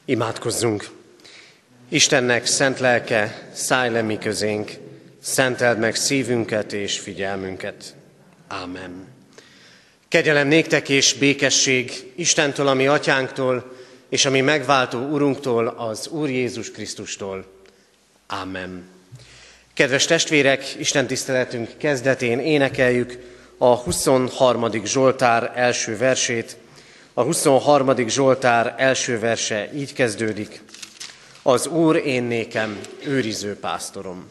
Imádkozzunk! Istennek szent lelke, szállj le mi közénk, szenteld meg szívünket és figyelmünket. Ámen. Kegyelem néktek és békesség Istentől, a mi atyánktól, és a mi megváltó Urunktól, az Úr Jézus Krisztustól. Ámen. Kedves testvérek, istentiszteletünk kezdetén énekeljük a 23. Zsoltár első versét. A 23. Zsoltár első verse így kezdődik. Az Úr én nékem őriző pásztorom.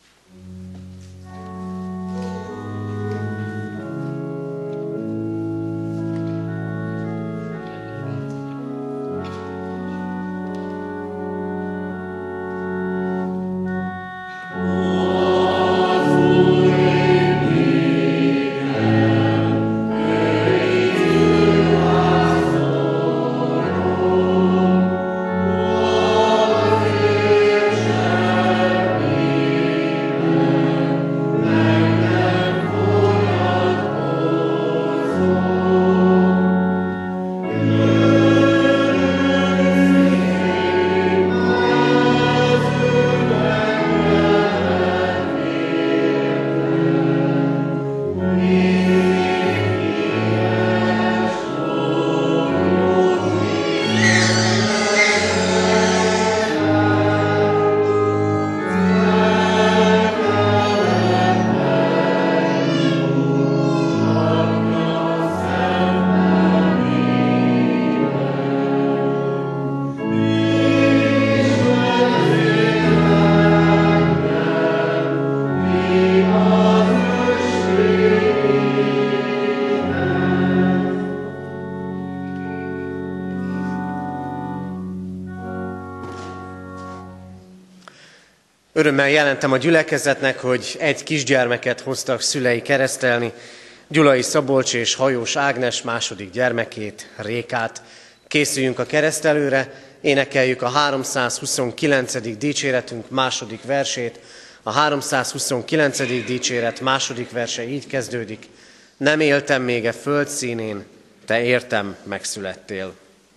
Örömmel jelentem a gyülekezetnek, hogy egy kisgyermeket hoztak szülei keresztelni, Gyulai Szabolcs és Hajós Ágnes második gyermekét, Rékát. Készüljünk a keresztelőre, énekeljük a 329. dicséretünk második versét. A 329. dicséret második verse így kezdődik. Nem éltem még e föld színén, te értem megszülettél.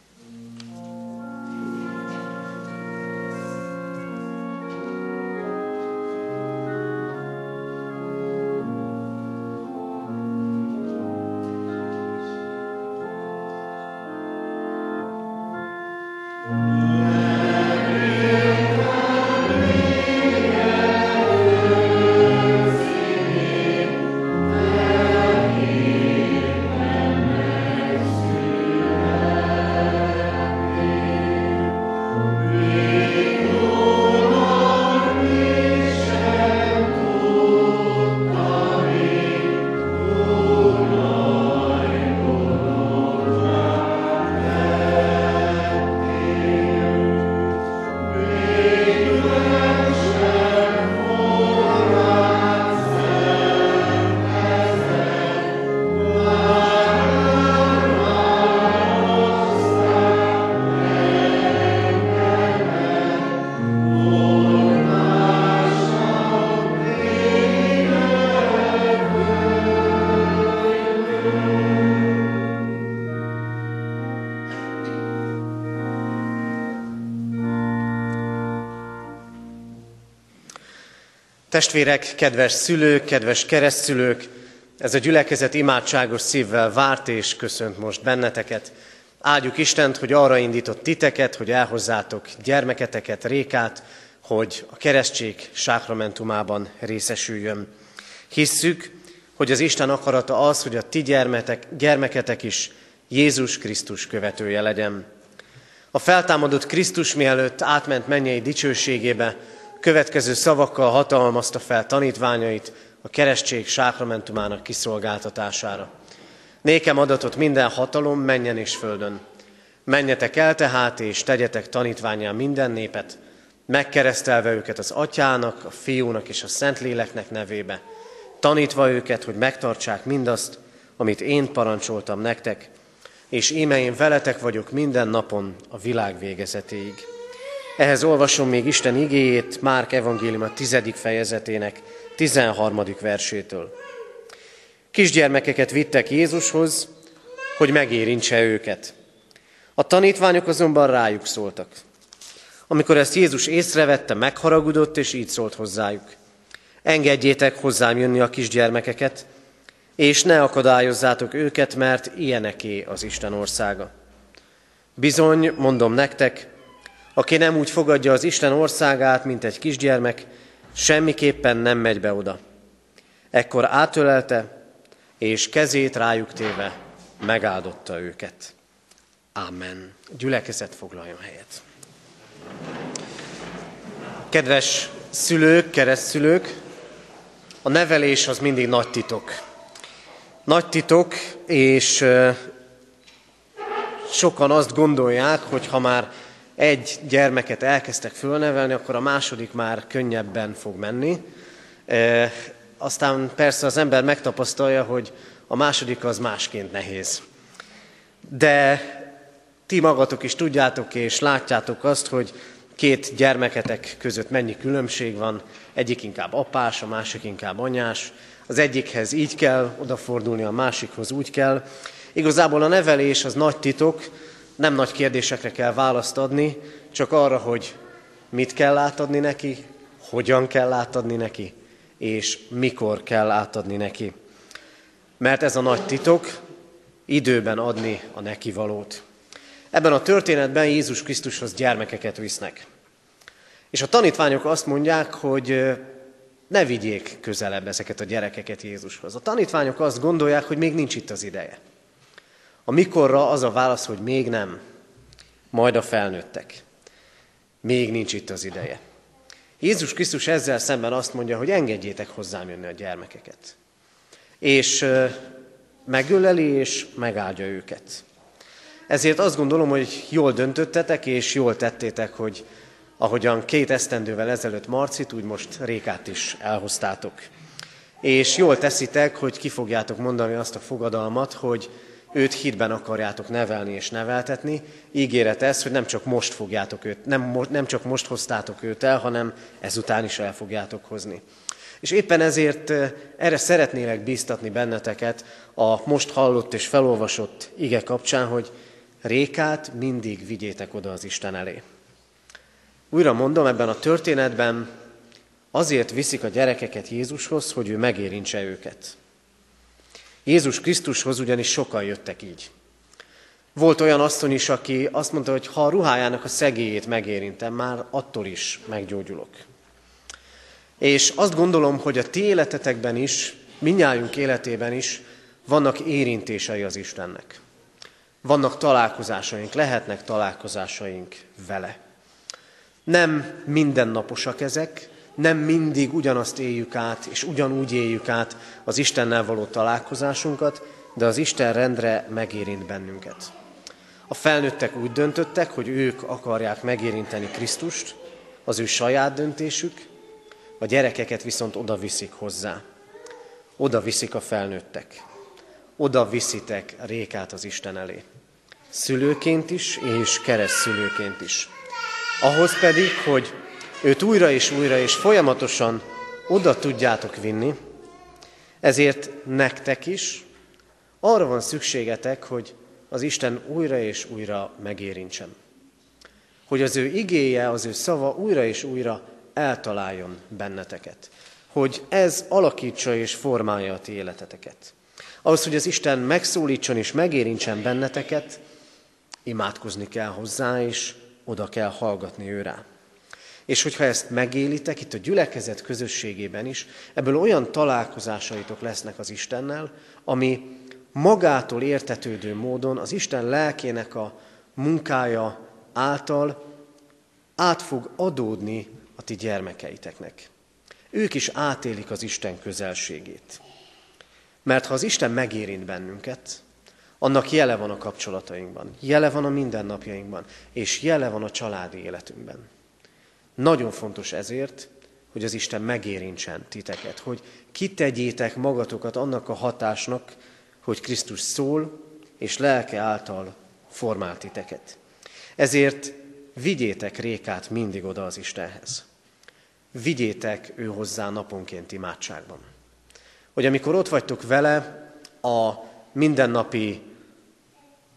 Testvérek, kedves szülők, kedves keresztszülők, ez a gyülekezet imádságos szívvel várt és köszönt most benneteket. Áldjuk Istent, hogy arra indított titeket, hogy elhozzátok gyermeketeket, Rékát, hogy a keresztség sákramentumában részesüljön. Hisszük, hogy az Isten akarata az, hogy a ti gyermeketek is Jézus Krisztus követője legyen. A feltámadott Krisztus mielőtt átment mennyei dicsőségébe, következő szavakkal hatalmazta fel tanítványait a keresztség sákramentumának kiszolgáltatására. Nékem adatot minden hatalom mennyen és földön. Menjetek el tehát, és tegyetek tanítvánnyá minden népet, megkeresztelve őket az Atyának, a Fiúnak és a Szentléleknek nevébe, tanítva őket, hogy megtartsák mindazt, amit én parancsoltam nektek, és íme én veletek vagyok minden napon a világ végezetéig. Ehhez olvasom még Isten igéjét Márk evangéliuma 10. fejezetének 13. versétől. Kisgyermekeket vittek Jézushoz, hogy megérintse őket. A tanítványok azonban rájuk szóltak. Amikor ezt Jézus észrevette, megharagudott, és így szólt hozzájuk. Engedjétek hozzám jönni a kisgyermekeket, és ne akadályozzátok őket, mert ilyeneké az Isten országa. Bizony, mondom nektek, aki nem úgy fogadja az Isten országát, mint egy kisgyermek, semmiképpen nem megy be oda. Ekkor átölelte, és kezét rájuk téve megáldotta őket. Amen. Gyülekezet, foglaljon helyet. Kedves szülők, keresztszülők, a nevelés az mindig nagy titok. Nagy titok, és sokan azt gondolják, hogy ha már egy gyermeket elkezdtek fölnevelni, akkor a második már könnyebben fog menni. Aztán persze az ember megtapasztalja, hogy a második az másként nehéz. De ti magatok is tudjátok és látjátok azt, hogy két gyermeketek között mennyi különbség van, egyik inkább apás, a másik inkább anyás, az egyikhez így kell odafordulni, a másikhoz úgy kell. Igazából a nevelés az nagy titok, nem nagy kérdésekre kell választ adni, csak arra, hogy mit kell átadni neki, hogyan kell átadni neki, és mikor kell átadni neki. Mert ez a nagy titok, időben adni a nekivalót. Ebben a történetben Jézus Krisztushoz gyermekeket visznek. És a tanítványok azt mondják, hogy ne vigyék közelebb ezeket a gyerekeket Jézushoz. A tanítványok azt gondolják, hogy még nincs itt az ideje. A mikorra az a válasz, hogy még nem, majd a felnőttek. Még nincs itt az ideje. Jézus Krisztus ezzel szemben azt mondja, hogy engedjétek hozzám jönni a gyermekeket. És megöleli és megáldja őket. Ezért azt gondolom, hogy jól döntöttetek és jól tettétek, hogy ahogyan 2 esztendővel ezelőtt Marcit, úgy most Rékát is elhoztátok. És jól teszitek, hogy ki fogjátok mondani azt a fogadalmat, hogy őt hitben akarjátok nevelni és neveltetni. Ígéret ez, hogy nem csak most fogjátok őt, nem csak most hoztátok őt el, hanem ezután is el fogjátok hozni. És éppen ezért erre szeretnélek bíztatni benneteket a most hallott és felolvasott ige kapcsán, hogy Rékát mindig vigyétek oda az Isten elé. Újra mondom, ebben a történetben azért viszik a gyerekeket Jézushoz, hogy ő megérintse őket. Jézus Krisztushoz ugyanis sokan jöttek így. Volt olyan asszony is, aki azt mondta, hogy ha a ruhájának a szegélyét megérintem, már attól is meggyógyulok. És azt gondolom, hogy a ti életetekben is, mindnyájunk életében is vannak érintései az Istennek. Vannak találkozásaink, lehetnek találkozásaink vele. Nem mindennaposak ezek, nem mindig ugyanazt éljük át, és ugyanúgy éljük át az Istennel való találkozásunkat, de az Isten rendre megérint bennünket. A felnőttek úgy döntöttek, hogy ők akarják megérinteni Krisztust, az ő saját döntésük, a gyerekeket viszont oda viszik hozzá. Oda viszik a felnőttek. Oda viszitek Rékát az Isten elé. Szülőként is, és keresztszülőként is. Ahhoz pedig, hogy őt újra és folyamatosan oda tudjátok vinni, ezért nektek is arra van szükségetek, hogy az Isten újra és újra megérintsen. Hogy az ő igéje, az ő szava újra és újra eltaláljon benneteket. Hogy ez alakítsa és formálja a ti életeteket. Ahhoz, hogy az Isten megszólítson és megérintsen benneteket, imádkozni kell hozzá, és oda kell hallgatni ő rá. És hogyha ezt megélitek, itt a gyülekezet közösségében is, ebből olyan találkozásaitok lesznek az Istennel, ami magától értetődő módon az Isten lelkének a munkája által át fog adódni a ti gyermekeiteknek. Ők is átélik az Isten közelségét. Mert ha az Isten megérint bennünket, annak jele van a kapcsolatainkban, jele van a mindennapjainkban, és jele van a családi életünkben. Nagyon fontos ezért, hogy az Isten megérintsen titeket, hogy kitegyétek magatokat annak a hatásnak, hogy Krisztus szól, és lelke által formál titeket. Ezért vigyétek Rékát mindig oda az Istenhez. Vigyétek ő hozzá naponként imádságban. Hogy amikor ott vagytok vele a mindennapi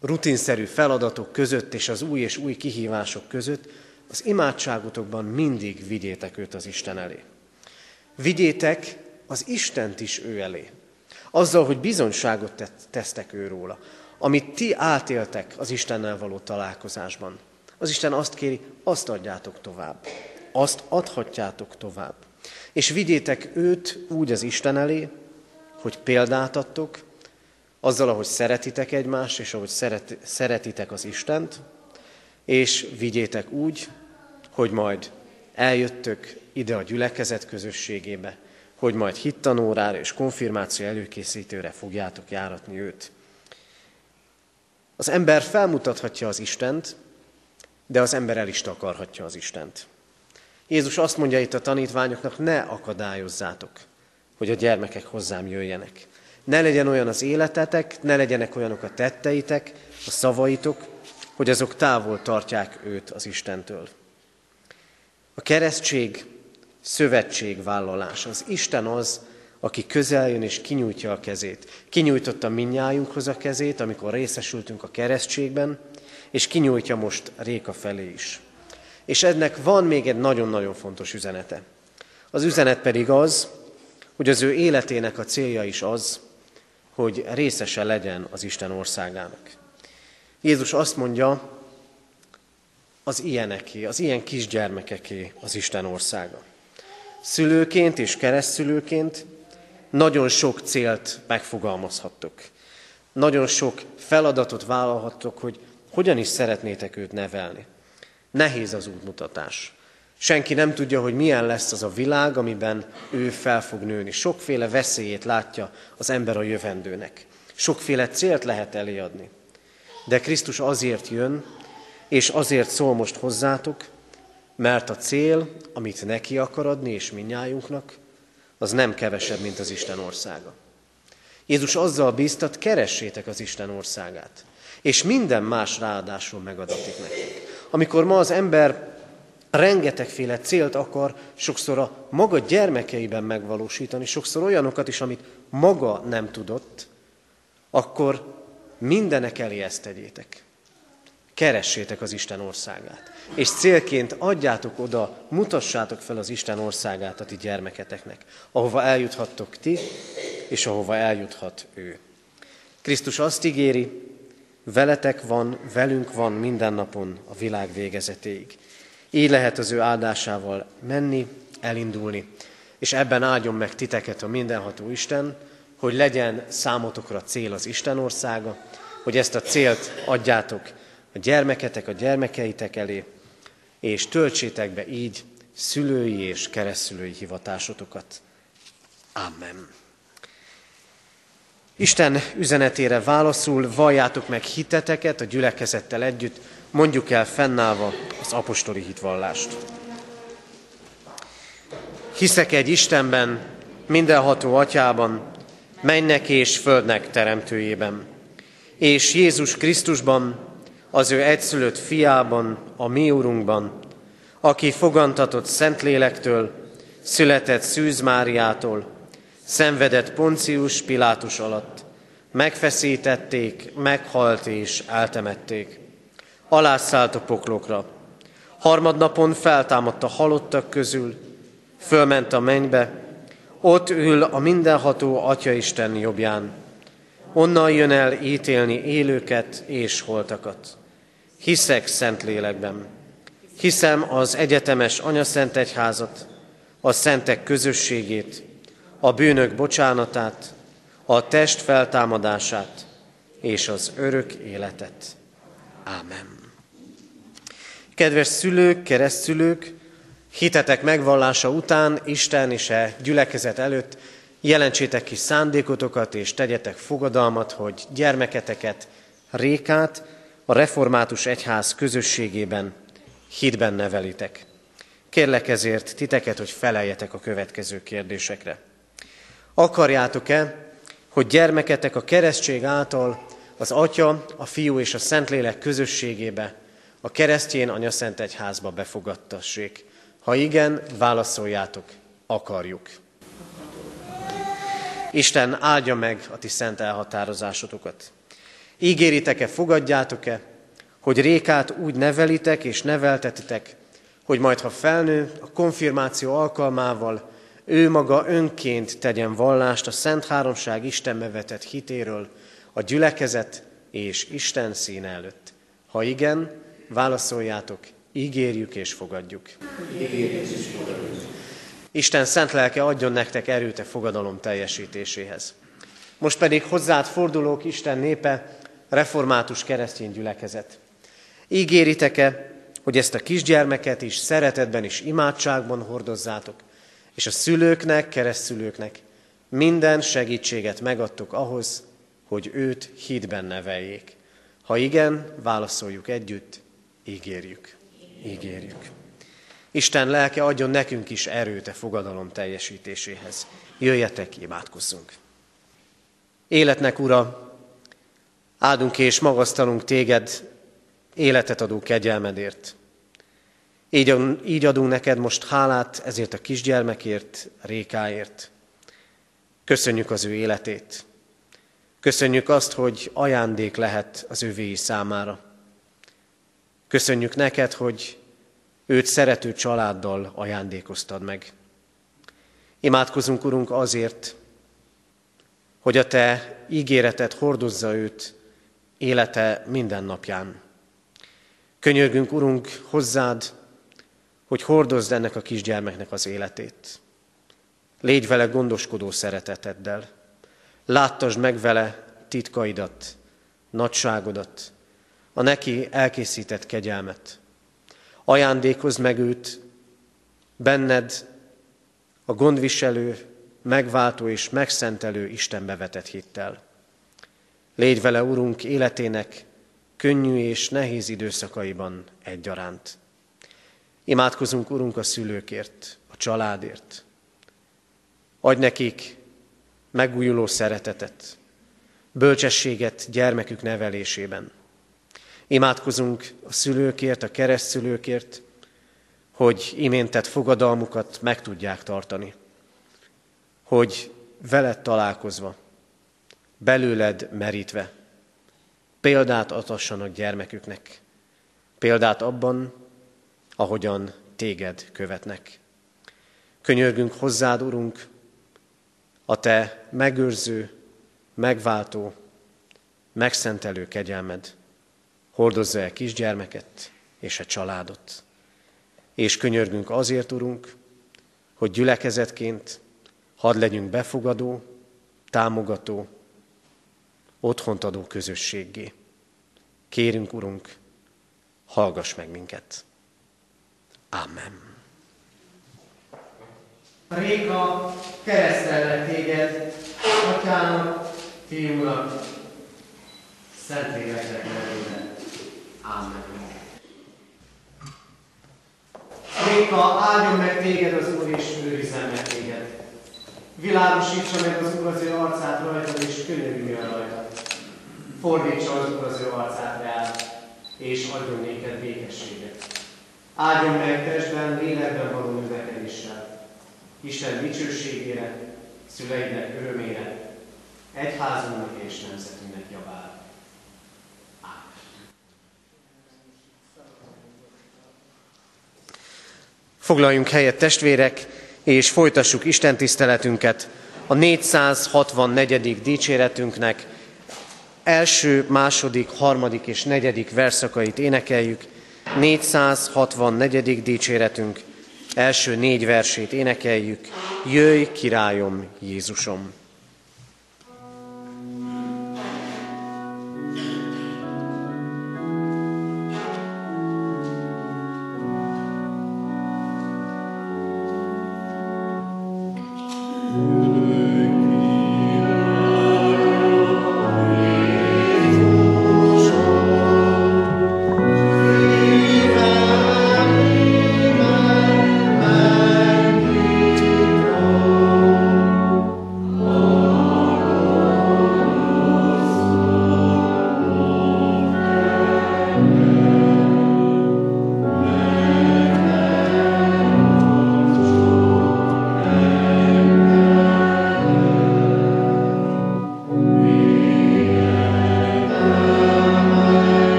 rutinszerű feladatok között és az új és új kihívások között, az imádságotokban mindig vigyétek őt az Isten elé. Vigyétek az Istent is ő elé. Azzal, hogy bizonyságot tesztek őróla, amit ti átéltek az Istennel való találkozásban. Az Isten azt kéri, azt adjátok tovább. Azt adhatjátok tovább. És vigyétek őt úgy az Isten elé, hogy példát adtok, azzal, ahogy szeretitek egymást, és ahogy szeretitek az Istent, és vigyétek úgy, hogy majd eljöttök ide a gyülekezet közösségébe, hogy majd hittanórára és konfirmáció előkészítőre fogjátok járatni őt. Az ember felmutathatja az Istent, de az ember el is takarhatja az Istent. Jézus azt mondja itt a tanítványoknak, ne akadályozzátok, hogy a gyermekek hozzám jöjjenek. Ne legyen olyan az életetek, ne legyenek olyanok a tetteitek, a szavaitok, hogy azok távol tartják őt az Istentől. A keresztség szövetségvállalás. Az Isten az, aki közel jön és kinyújtja a kezét. Kinyújtotta mindnyájunkhoz a kezét, amikor részesültünk a keresztségben, és kinyújtja most Réka felé is. És ennek van még egy nagyon-nagyon fontos üzenete. Az üzenet pedig az, hogy az ő életének a célja is az, hogy részese legyen az Isten országának. Jézus azt mondja, az ilyeneké, az ilyen kisgyermekeké az Isten országa. Szülőként és keresztszülőként nagyon sok célt megfogalmazhattok. Nagyon sok feladatot vállalhattok, hogy hogyan is szeretnétek őt nevelni. Nehéz az útmutatás. Senki nem tudja, hogy milyen lesz az a világ, amiben ő fel fog nőni. Sokféle veszélyét látja az ember a jövendőnek. Sokféle célt lehet eléadni. De Krisztus azért jön, és azért szól most hozzátok, mert a cél, amit neki akar adni, és mindnyájunknak, az nem kevesebb, mint az Isten országa. Jézus azzal bíztat, keressétek az Isten országát, és minden más ráadásul megadatik nektek. Amikor ma az ember rengetegféle célt akar sokszor a maga gyermekeiben megvalósítani, sokszor olyanokat is, amit maga nem tudott, akkor mindenek elé ezt tegyétek. Keressétek az Isten országát. És célként adjátok oda, mutassátok fel az Isten országát a ti gyermeketeknek, ahova eljuthattok ti, és ahova eljuthat ő. Krisztus azt ígéri, veletek van, velünk van minden napon a világ végezetéig. Így lehet az ő áldásával menni, elindulni, és ebben áldjon meg titeket a mindenható Isten, hogy legyen számotokra cél az Isten országa, hogy ezt a célt adjátok a gyermeketek, a gyermekeitek elé, és töltsétek be így szülői és keresztszülői hivatásotokat. Amen. Isten üzenetére válaszul valljátok meg hiteteket a gyülekezettel együtt, mondjuk el fennállva az apostoli hitvallást. Hiszek egy Istenben, mindenható Atyában, mennek és földnek teremtőjében, és Jézus Krisztusban, az ő egyszülött fiában, a mi Urunkban, aki fogantatott Szentlélektől, született Szűz Máriától, szenvedett Poncius Pilátus alatt, megfeszítették, meghalt és eltemették. Alászállt a poklokra. Harmadnapon feltámadt a halottak közül, fölment a mennybe, ott ül a mindenható Atyaisten jobbján. Onnan jön el ítélni élőket és holtakat. Hiszek Szentlélekben. Hiszem az egyetemes Anyaszent Egyházat, a szentek közösségét, a bűnök bocsánatát, a test feltámadását és az örök életet. Ámen. Kedves szülők, keresztszülők, hitetek megvallása után Isten és a gyülekezet előtt jelentsétek ki szándékotokat és tegyetek fogadalmat, hogy gyermeketeket, Rékát a református egyház közösségében, hitben nevelitek. Kérlek ezért titeket, hogy feleljetek a következő kérdésekre. Akarjátok-e, hogy gyermeketek a keresztség által az Atya, a Fiú és a Szentlélek közösségébe, a keresztjén Anyaszent Egyházba befogadtassék? Ha igen, válaszoljátok, akarjuk. Isten áldja meg a ti szent elhatározásotokat. Ígéritek-e, fogadjátok-e, hogy Rékát úgy nevelitek és neveltetitek, hogy majd, ha felnő, a konfirmáció alkalmával ő maga önként tegyen vallást a Szent Háromság Istenbe vetett hitéről a gyülekezet és Isten színe előtt? Ha igen, válaszoljátok, ígérjük és fogadjuk. Ígérjük és fogadjuk. Isten szent lelke adjon nektek erőt a fogadalom teljesítéséhez. Most pedig hozzád fordulók, Isten népe, református keresztény gyülekezet. Ígéritek-e, hogy ezt a kisgyermeket is szeretetben és imádságban hordozzátok, és a szülőknek, keresztszülőknek minden segítséget megadtok ahhoz, hogy őt hitben neveljék? Ha igen, válaszoljuk együtt, ígérjük. Ígérjük. Isten lelke adjon nekünk is erőt a fogadalom teljesítéséhez. Jöjjetek, imádkozzunk. Életnek Ura, áldunk és magasztalunk téged életet adó kegyelmedért. Így adunk neked most hálát ezért a kisgyermekért, Rékáért. Köszönjük az ő életét. Köszönjük azt, hogy ajándék lehet az övéi számára. Köszönjük neked, hogy őt szerető családdal ajándékoztad meg. Imádkozunk, Urunk, azért, hogy a te ígéreted hordozza őt élete minden napján. Könyörgünk, Urunk, hozzád, hogy hordozd ennek a kisgyermeknek az életét. Légy vele gondoskodó szereteteddel. Láttasd meg vele titkaidat, nagyságodat, a neki elkészített kegyelmet. Ajándékozd meg őt benned a gondviselő, megváltó és megszentelő Istenbe vetett hittel. Légy vele, Urunk, életének könnyű és nehéz időszakaiban egyaránt. Imádkozunk, Urunk, a szülőkért, a családért. Adj nekik megújuló szeretetet, bölcsességet gyermekük nevelésében. Imádkozunk a szülőkért, a keresztszülőkért, hogy iméntett fogadalmukat meg tudják tartani. Hogy veled találkozva, belőled merítve, példát adhassanak gyermeküknek. Példát abban, ahogyan téged követnek. Könyörgünk hozzád, Urunk, a te megőrző, megváltó, megszentelő kegyelmed hordozza el kisgyermeket és a családot. És könyörgünk azért, Urunk, hogy gyülekezetként hadd legyünk befogadó, támogató, otthont adó közösséggé. Kérünk, Urunk, hallgass meg minket. Amen. Réka, keresztellek téged, Atyának, Fiúnak, Szentléleknek nevében. Amen. Réka, áldjon meg téged az Úr, és őrizzen meg téged. Világosítsa meg az Úr az ő arcát rajtad, és könyörüljön rajtad. Fordítsa az Úr az ő arcát rád, és adjon néked békességet. Áldjon meg testben, lélekben való növekedéssel. Isten dicsőségére, szüleidnek örömére, egyházunknak és nemzetünknek javára. Ámen. Foglaljunk helyet, testvérek, és folytassuk Isten tiszteletünket a 464. dicséretünknek első, második, harmadik és negyedik verszakait énekeljük. 464. dicséretünk első 4 versét énekeljük. Jöjj, királyom, Jézusom!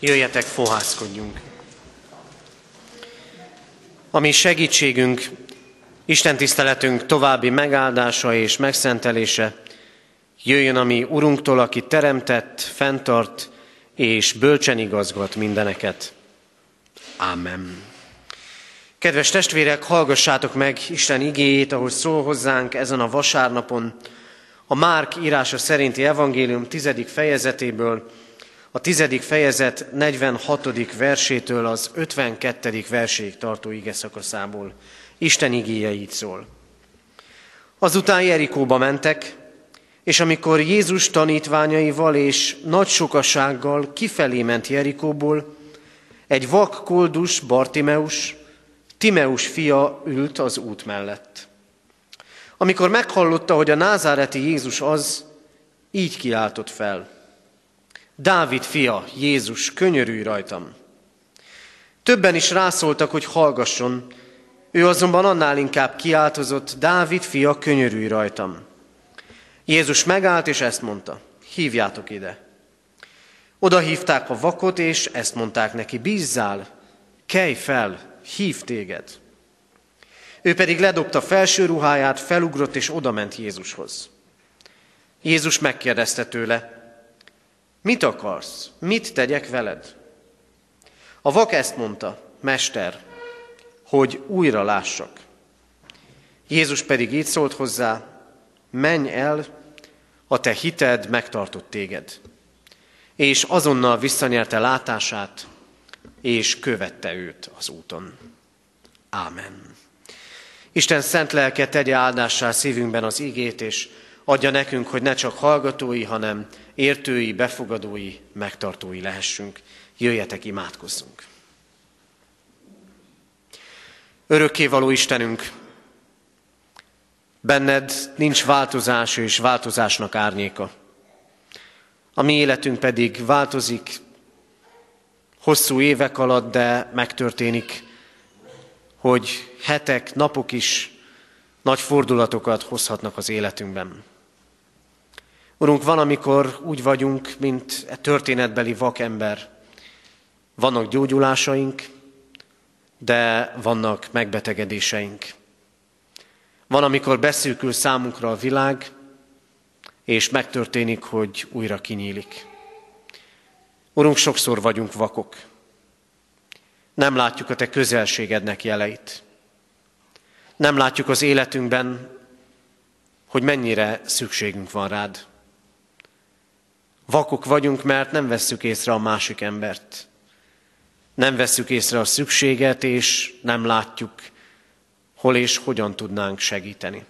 Jöjjetek, fohászkodjunk. A mi segítségünk, Isten tiszteletünk további megáldása és megszentelése jöjjön a mi Urunktól, aki teremtett, fenntart és bölcsen igazgat mindeneket. Ámen. Kedves testvérek, hallgassátok meg Isten igéjét, ahogy szól hozzánk ezen a vasárnapon, a Márk írása szerinti evangélium 10. fejezetéből, a 10. fejezet 46. versétől az 52. verséig tartó igeszakaszából. Isten igéje így szól. Azután Jerikóba mentek, és amikor Jézus tanítványaival és nagy sokasággal kifelé ment Jerikóból, egy vak koldus, Bartimeus, Timeus fia ült az út mellett. Amikor meghallotta, hogy a názáreti Jézus az, így kiáltott fel: Dávid fia, Jézus, könyörülj rajtam! Többen is rászóltak, hogy hallgasson, ő azonban annál inkább kiáltozott: Dávid fia, könyörülj rajtam! Jézus megállt, és ezt mondta: hívjátok ide. Oda hívták a vakot, és ezt mondták neki: bízzál, kelj fel, hív téged. Ő pedig ledobta felső ruháját, felugrott, és odament Jézushoz. Jézus megkérdezte tőle: mit akarsz? Mit tegyek veled? A vak ezt mondta: Mester, hogy újra lássak. Jézus pedig így szólt hozzá: menj el, a te hited megtartott téged. És azonnal visszanyerte látását, és követte őt az úton. Ámen. Isten szent lelke tegye áldássá szívünkben az igét, és adja nekünk, hogy ne csak hallgatói, hanem értői, befogadói, megtartói lehessünk. Jöjjetek, imádkozzunk. Örökkévaló Istenünk, benned nincs változás és változásnak árnyéka. A mi életünk pedig változik hosszú évek alatt, de megtörténik, hogy hetek, napok is nagy fordulatokat hozhatnak az életünkben. Urunk, van, amikor úgy vagyunk, mint e történetbeli vakember. Vannak gyógyulásaink, de vannak megbetegedéseink. Van, amikor beszűkül számunkra a világ, és megtörténik, hogy újra kinyílik. Urunk, sokszor vagyunk vakok. Nem látjuk a te közelségednek jeleit. Nem látjuk az életünkben, hogy mennyire szükségünk van rád. Vakok vagyunk, mert nem vesszük észre a másik embert. Nem vesszük észre a szükséget, és nem látjuk, hol és hogyan tudnánk segíteni.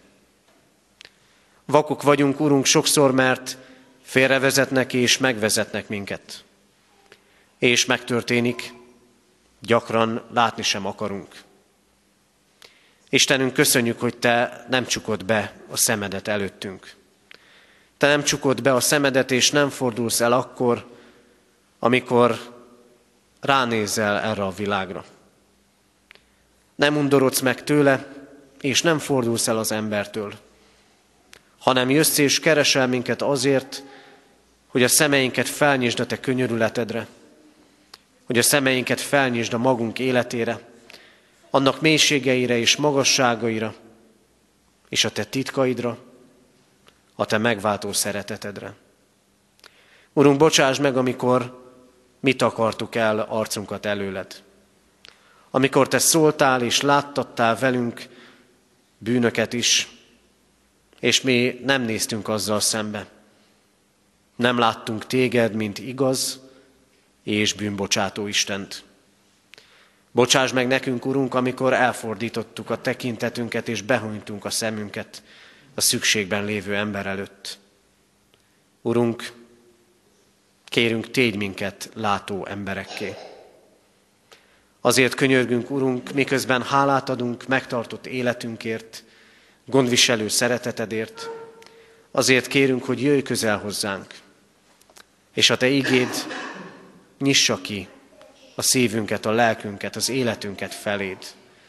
Vakok vagyunk, Urunk, sokszor, mert félrevezetnek és megvezetnek minket. És megtörténik, gyakran látni sem akarunk. Istenünk, köszönjük, hogy te nem csukod be a szemedet előttünk. Te nem csukod be a szemedet, és nem fordulsz el akkor, amikor ránézel erre a világra. Nem undorodsz meg tőle, és nem fordulsz el az embertől, hanem jössz és keresel minket azért, hogy a szemeinket felnyisd a te könyörületedre, hogy a szemeinket felnyisd a magunk életére, annak mélységeire és magasságaira, és a te titkaidra, a te megváltó szeretetedre. Urunk, bocsáss meg, amikor mi takartuk el arcunkat előled. Amikor te szóltál és láttattál velünk bűnöket is, és mi nem néztünk azzal szembe. Nem láttunk téged, mint igaz és bűnbocsátó Istent. Bocsáss meg nekünk, Urunk, amikor elfordítottuk a tekintetünket és behunytunk a szemünket a szükségben lévő ember előtt. Urunk, kérünk, tégy minket látó emberekké. Azért könyörgünk, Urunk, miközben hálát adunk megtartott életünkért, gondviselő szeretetedért, azért kérünk, hogy jöjj közel hozzánk, és a te igéd nyissa ki a szívünket, a lelkünket, az életünket feléd,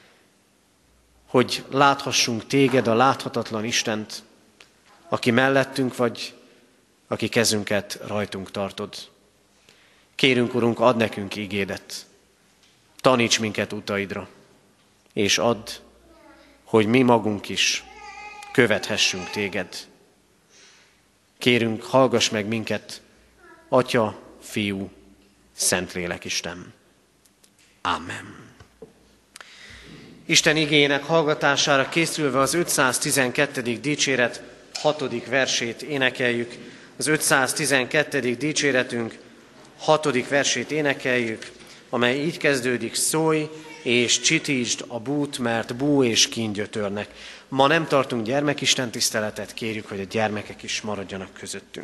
hogy láthassunk téged, a láthatatlan Istent, aki mellettünk vagy, aki kezünket rajtunk tartod. Kérünk, Urunk, add nekünk ígédet, taníts minket utaidra, és add, hogy mi magunk is követhessünk téged. Kérünk, hallgass meg minket, Atya, Fiú, Szentlélek Isten. Amen. Isten igéjének hallgatására készülve az 512. dicséret 6. versét énekeljük. Az 512. dicséretünk 6. versét énekeljük, amely így kezdődik: szólj és csitítsd a bút, mert bú és kín gyötörnek. Ma nem tartunk gyermekisten tiszteletet, kérjük, hogy a gyermekek is maradjanak közöttünk.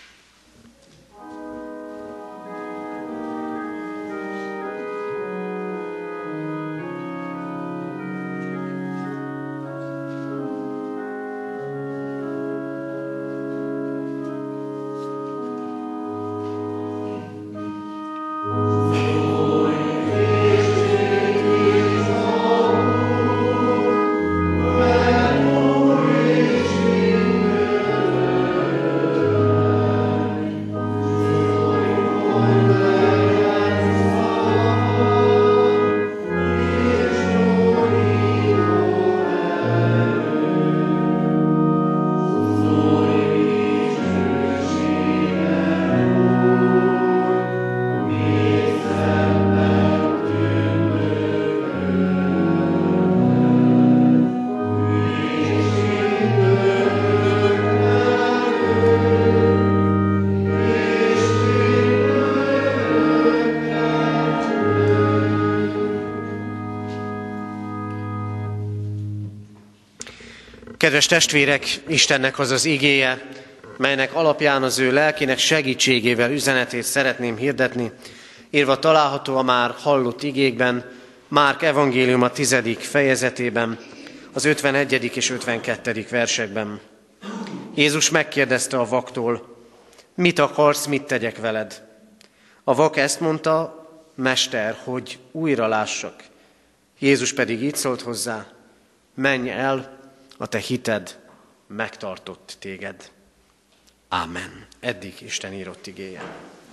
Kedves testvérek, Istennek az az igéje, melynek alapján az ő lelkének segítségével üzenetét szeretném hirdetni, írva található a már hallott igékben, Márk evangéliuma 10. fejezetében, az 51. és 52. versekben. Jézus megkérdezte a vaktól: mit akarsz, mit tegyek veled? A vak ezt mondta: Mester, hogy újra lássak. Jézus pedig így szólt hozzá: menj el, a te hited megtartott téged. Ámen. Eddig Isten írott igéje.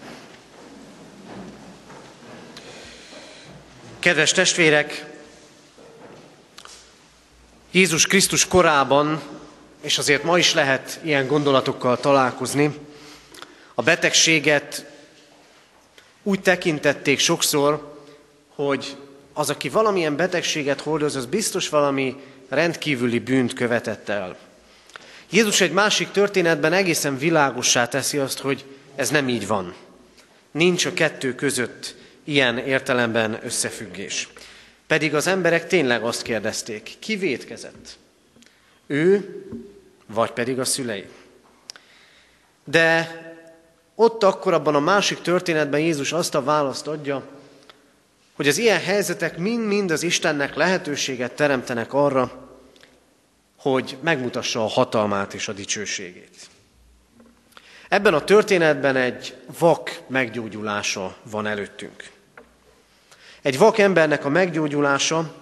Kedves testvérek, Jézus Krisztus korában, és azért ma is lehet ilyen gondolatokkal találkozni, a betegséget úgy tekintették sokszor, hogy az, aki valamilyen betegséget hordoz, az biztos valami rendkívüli bűnt követett el. Jézus egy másik történetben egészen világossá teszi azt, hogy ez nem így van. Nincs a kettő között ilyen értelemben összefüggés. Pedig az emberek tényleg azt kérdezték: ki vétkezett? Ő, vagy pedig a szülei? De ott akkor abban a másik történetben Jézus azt a választ adja, hogy az ilyen helyzetek mind-mind az Istennek lehetőséget teremtenek arra, hogy megmutassa a hatalmát és a dicsőségét. Ebben a történetben egy vak meggyógyulása van előttünk. Egy vak embernek a meggyógyulása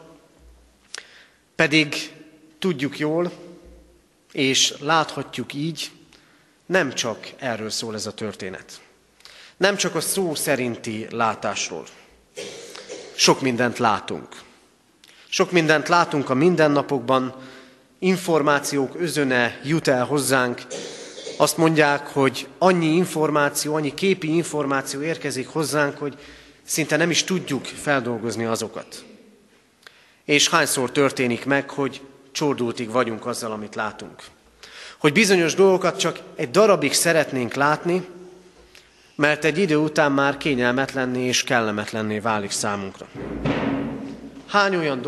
pedig tudjuk jól, és láthatjuk így, nem csak erről szól ez a történet. Nem csak a szó szerinti látásról. Sok mindent látunk. Sok mindent látunk a mindennapokban, információk özöne jut el hozzánk. Azt mondják, hogy annyi információ, annyi képi információ érkezik hozzánk, hogy szinte nem is tudjuk feldolgozni azokat. És hányszor történik meg, hogy csordultig vagyunk azzal, amit látunk. Hogy bizonyos dolgokat csak egy darabig szeretnénk látni, mert egy idő után már kényelmetlenné és kellemetlenné válik számunkra. Hány olyan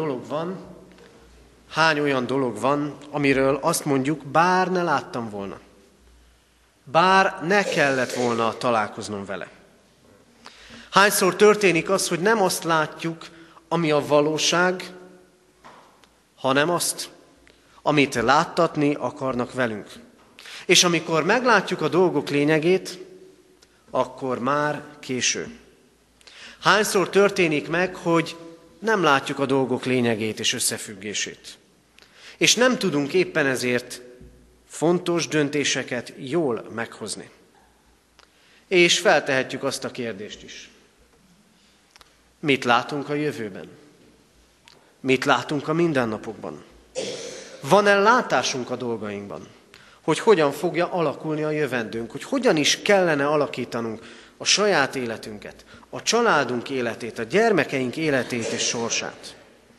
dolog van, amiről azt mondjuk, bár ne láttam volna. Bár ne kellett volna találkoznom vele. Hányszor történik az, hogy nem azt látjuk, ami a valóság, hanem azt, amit láttatni akarnak velünk. És amikor meglátjuk a dolgok lényegét, akkor már késő. Hányszor történik meg, hogy nem látjuk a dolgok lényegét és összefüggését. És nem tudunk éppen ezért fontos döntéseket jól meghozni. És feltehetjük azt a kérdést is. Mit látunk a jövőben? Mit látunk a mindennapokban? Van-e látásunk a dolgainkban? Hogy hogyan fogja alakulni a jövendőnk? Hogy hogyan is kellene alakítanunk a saját életünket, a családunk életét, a gyermekeink életét és sorsát?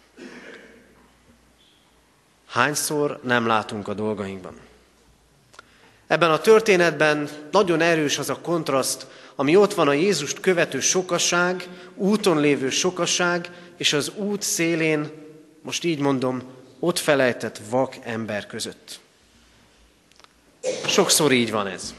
Hányszor nem látunk a dolgainkban? Ebben a történetben nagyon erős az a kontraszt, ami ott van a Jézust követő sokaság, úton lévő sokaság, és az út szélén, most így mondom, ott felejtett vak ember között. Sokszor így van ez.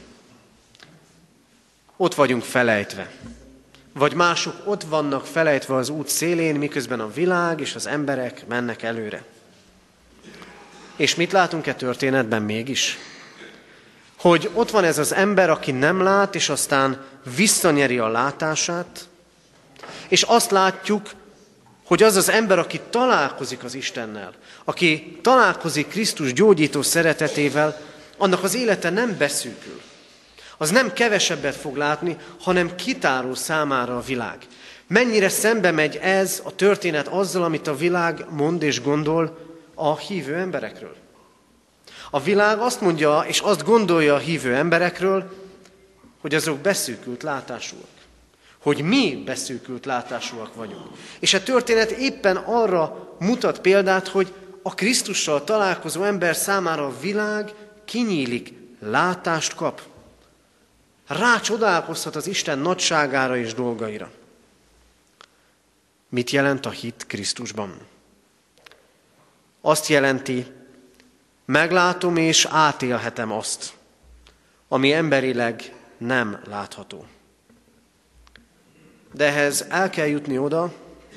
Ott vagyunk felejtve. Vagy mások ott vannak felejtve az út szélén, miközben a világ és az emberek mennek előre. És mit látunk e történetben mégis? Hogy ott van ez az ember, aki nem lát, és aztán visszanyeri a látását, és azt látjuk, hogy az az ember, aki találkozik az Istennel, aki találkozik Krisztus gyógyító szeretetével, annak az élete nem beszűkül. Az nem kevesebbet fog látni, hanem kitárul számára a világ. Mennyire szembe megy ez a történet azzal, amit a világ mond és gondol a hívő emberekről. A világ azt mondja, és azt gondolja a hívő emberekről, hogy azok beszűkült látásúak. Hogy mi beszűkült látásúak vagyunk. És a történet éppen arra mutat példát, hogy a Krisztussal találkozó ember számára a világ kinyílik, látást kap. Rácsodálkozhat az Isten nagyságára és dolgaira. Mit jelent a hit Krisztusban? Azt jelenti, meglátom és átélhetem azt, ami emberileg nem látható. De ehhez el kell jutni oda,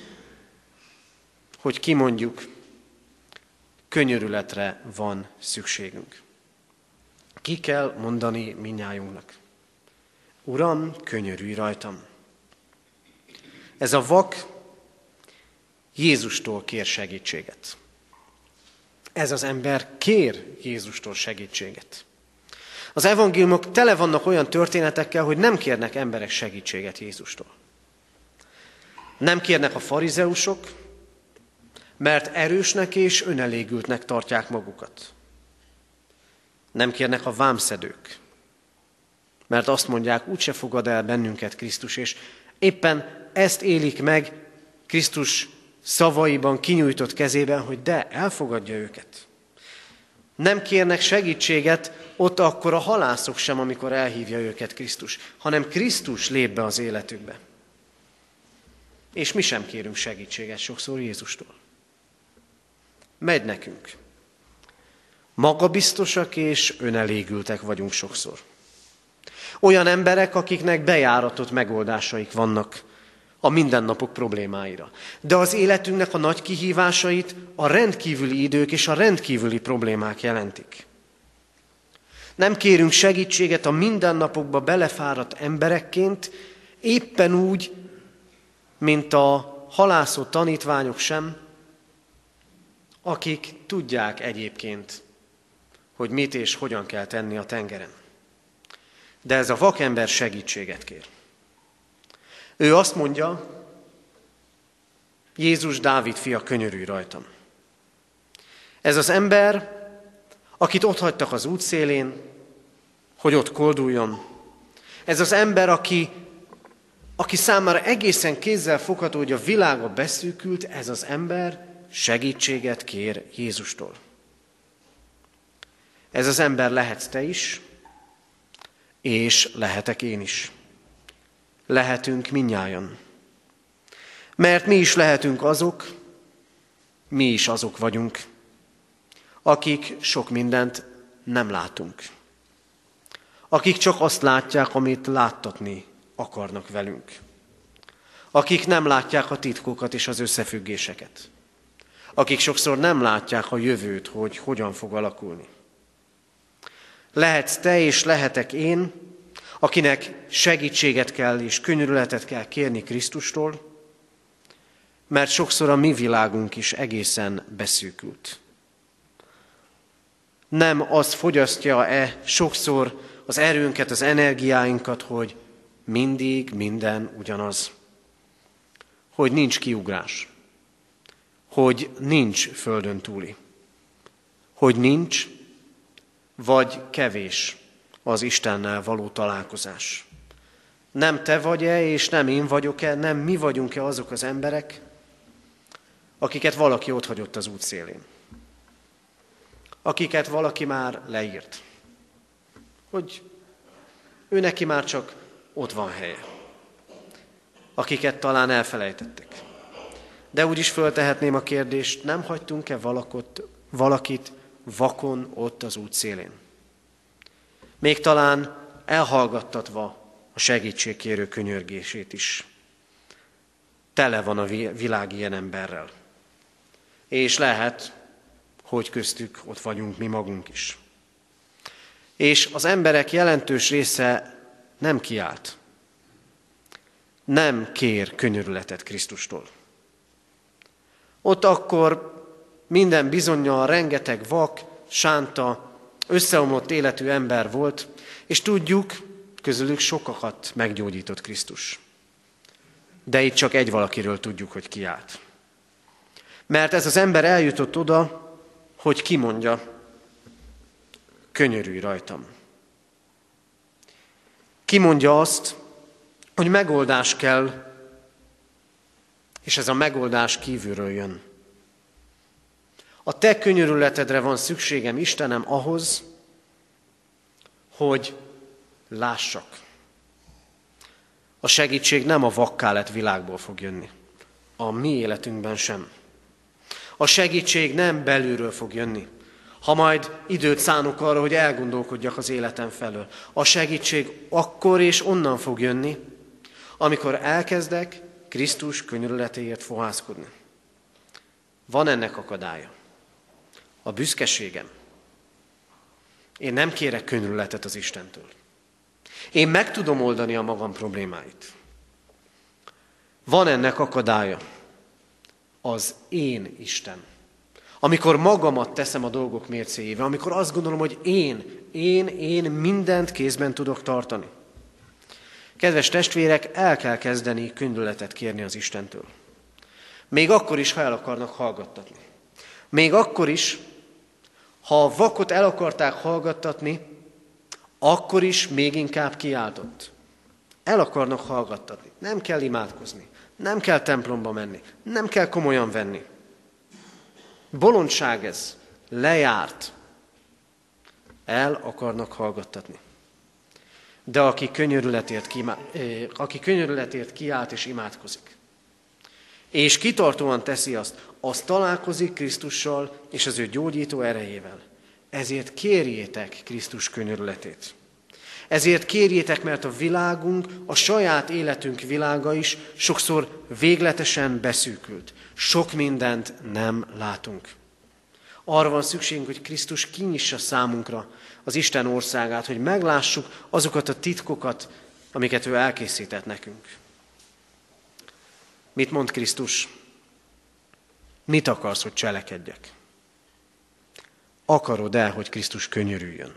hogy kimondjuk, könyörületre van szükségünk. Ki kell mondani mindnyájunknak. Uram, könyörülj rajtam. Ez a vak Jézustól kér segítséget. Ez az ember kér Jézustól segítséget. Az evangéliumok tele vannak olyan történetekkel, hogy nem kérnek emberek segítséget Jézustól. Nem kérnek a farizeusok, mert erősnek és önelégültnek tartják magukat. Nem kérnek a vámszedők, mert azt mondják, úgyse fogad el bennünket Krisztus, és éppen ezt élik meg Krisztus szavaiban, kinyújtott kezében, hogy de, elfogadja őket. Nem kérnek segítséget ott akkor a halászok sem, amikor elhívja őket Krisztus, hanem Krisztus lép be az életükbe. És mi sem kérünk segítséget sokszor Jézustól. Megy nekünk. Magabiztosak és önelégültek vagyunk sokszor. Olyan emberek, akiknek bejáratott megoldásaik vannak a mindennapok problémáira. De az életünknek a nagy kihívásait a rendkívüli idők és a rendkívüli problémák jelentik. Nem kérünk segítséget a mindennapokba belefáradt emberekként, éppen úgy, mint a halászó tanítványok sem, akik tudják egyébként, hogy mit és hogyan kell tenni a tengeren. De ez a vakember segítséget kér. Ő azt mondja, Jézus, Dávid fia, könyörülj rajtam. Ez az ember, akit ott hagytak az útszélén, hogy ott kolduljon. Ez az ember, aki számára egészen kézzelfogható, hogy a világa beszűkült, ez az ember segítséget kér Jézustól. Ez az ember lehetsz te is, és lehetek én is. Lehetünk mindnyájan. Mert mi is lehetünk azok, mi is azok vagyunk, akik sok mindent nem látunk. Akik csak azt látják, amit láttatni akarnak velünk. Akik nem látják a titkokat és az összefüggéseket. Akik sokszor nem látják a jövőt, hogy hogyan fog alakulni. Lehetsz te és lehetek én, akinek segítséget kell és könyörületet kell kérni Krisztustól, mert sokszor a mi világunk is egészen beszűkült. Nem az fogyasztja-e sokszor az erőnket, az energiáinkat, hogy mindig minden ugyanaz. Hogy nincs kiugrás. Hogy nincs földön túli. Hogy nincs, vagy kevés az Istennel való találkozás. Nem te vagy-e, és nem én vagyok-e, nem mi vagyunk-e azok az emberek, akiket valaki otthagyott az út szélén. Akiket valaki már leírt. Hogy ő neki már csak ott van helye. Akiket talán elfelejtettek. De úgy is föltehetném a kérdést, nem hagytunk-e valakit vakon ott az út szélén? Még talán elhallgattatva a segítségkérő könyörgését is. Tele van a világ ilyen emberrel. És lehet, hogy köztük ott vagyunk mi magunk is. És az emberek jelentős része nem kiált. Nem kér könyörületet Krisztustól. Ott akkor minden bizonnyal rengeteg vak, sánta, összeomlott életű ember volt, és tudjuk, közülük sokakat meggyógyított Krisztus. De itt csak egy valakiről tudjuk, hogy kiállt. Mert ez az ember eljutott oda, hogy kimondja, könyörülj rajtam. Kimondja azt, hogy megoldás kell, és ez a megoldás kívülről jön. A te könyörületedre van szükségem, Istenem, ahhoz, hogy lássak. A segítség nem a vakká lett világból fog jönni. A mi életünkben sem. A segítség nem belülről fog jönni. Ha majd időt szánok arra, hogy elgondolkodjak az életem felől. A segítség akkor és onnan fog jönni, amikor elkezdek Krisztus könyörületéért fohászkodni. Van ennek akadálya. A büszkeségem. Én nem kérek könyörületet az Istentől. Én meg tudom oldani a magam problémáit. Van ennek akadálya. Az én Isten. Amikor magamat teszem a dolgok mércéjével, amikor azt gondolom, hogy én mindent kézben tudok tartani. Kedves testvérek, el kell kezdeni könyörületet kérni az Istentől. Még akkor is, ha el akarnak hallgattatni. Még akkor is, ha a vakot el akarták hallgattatni, akkor is még inkább kiáltott. El akarnak hallgattatni. Nem kell imádkozni. Nem kell templomba menni. Nem kell komolyan venni. Bolondság ez. Lejárt. El akarnak hallgattatni. De aki könyörületért kiált és imádkozik, és kitartóan teszi azt, az találkozik Krisztussal és az ő gyógyító erejével. Ezért kérjétek Krisztus könyörületét. Ezért kérjétek, mert a világunk, a saját életünk világa is sokszor végletesen beszűkült. Sok mindent nem látunk. Arra van szükségünk, hogy Krisztus kinyissa számunkra az Isten országát, hogy meglássuk azokat a titkokat, amiket ő elkészített nekünk. Mit mond Krisztus? Mit akarsz, hogy cselekedjek? Akarod-e, hogy Krisztus könyörüljön?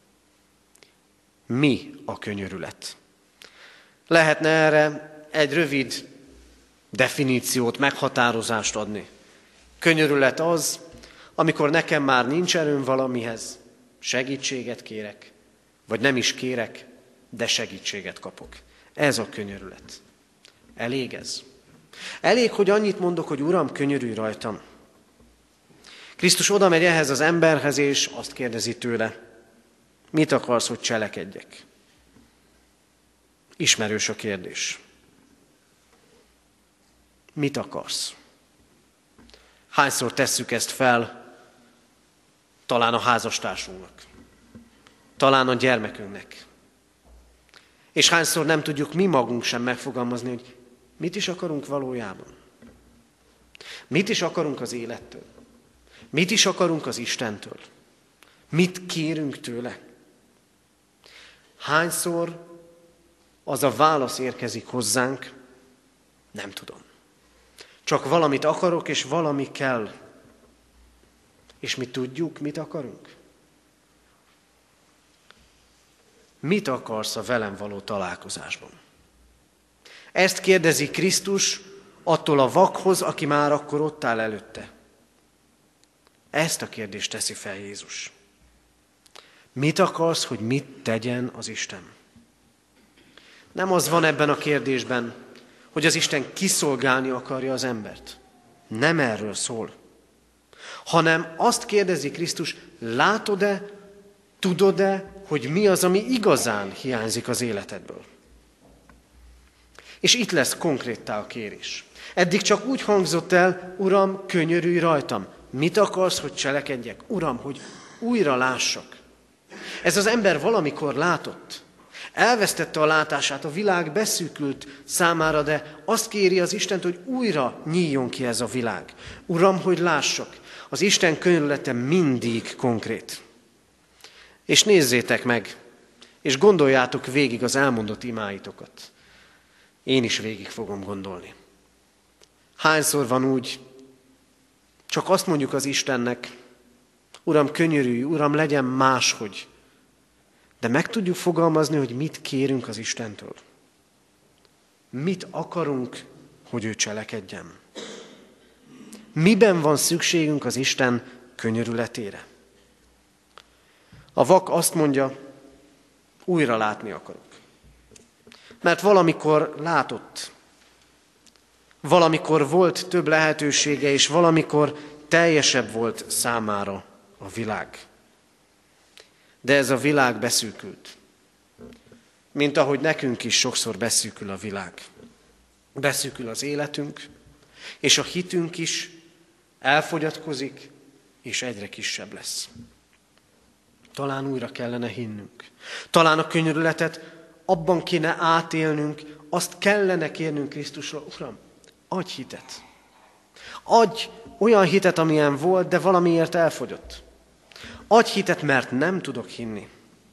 Mi a könyörület? Lehetne erre egy rövid definíciót, meghatározást adni. Könyörület az, amikor nekem már nincs erőm valamihez, segítséget kérek, vagy nem is kérek, de segítséget kapok. Ez a könyörület. Elég ez? Elég, hogy annyit mondok, hogy Uram, könyörülj rajtam. Krisztus oda megy ehhez az emberhez, és azt kérdezi tőle, mit akarsz, hogy cselekedjek? Ismerős a kérdés. Mit akarsz? Hányszor tesszük ezt fel, talán a házastársunknak, talán a gyermekünknek. És hányszor nem tudjuk mi magunk sem megfogalmazni, hogy mit is akarunk valójában. Mit is akarunk az élettől? Mit is akarunk az Istentől? Mit kérünk tőle? Hányszor az a válasz érkezik hozzánk, nem tudom. Csak valamit akarok, és valami kell. És mi tudjuk, mit akarunk? Mit akarsz a velem való találkozásban? Ezt kérdezi Krisztus attól a vakhoz, aki már akkor ott áll előtte. Ezt a kérdést teszi fel Jézus. Mit akarsz, hogy mit tegyen az Isten? Nem az van ebben a kérdésben, hogy az Isten kiszolgálni akarja az embert. Nem erről szól. Hanem azt kérdezi Krisztus, látod-e, tudod-e, hogy mi az, ami igazán hiányzik az életedből? És itt lesz konkréttá a kérés. Eddig csak úgy hangzott el, Uram, könyörülj rajtam. Mit akarsz, hogy cselekedjek? Uram, hogy újra lássak. Ez az ember valamikor látott. Elvesztette a látását, a világ beszűkült számára, de azt kéri az Istent, hogy újra nyíljon ki ez a világ. Uram, hogy lássak. Az Isten könyörülete mindig konkrét. És nézzétek meg, és gondoljátok végig az elmondott imáitokat. Én is végig fogom gondolni. Hányszor van úgy, csak azt mondjuk az Istennek, Uram, könyörülj, Uram, legyen máshogy. De meg tudjuk fogalmazni, hogy mit kérünk az Istentől. Mit akarunk, hogy ő cselekedjen. Miben van szükségünk az Isten könyörületére? A vak azt mondja, újra látni akarok. Mert valamikor látott, valamikor volt több lehetősége, és valamikor teljesebb volt számára a világ. De ez a világ beszűkült. Mint ahogy nekünk is sokszor beszűkül a világ. Beszűkül az életünk, és a hitünk is elfogyatkozik, és egyre kisebb lesz. Talán újra kellene hinnünk. Talán a könyörületet abban kéne átélnünk, azt kellene kérnünk Krisztusról, Uram, adj hitet. Adj olyan hitet, amilyen volt, de valamiért elfogyott. Adj hitet, mert nem tudok hinni.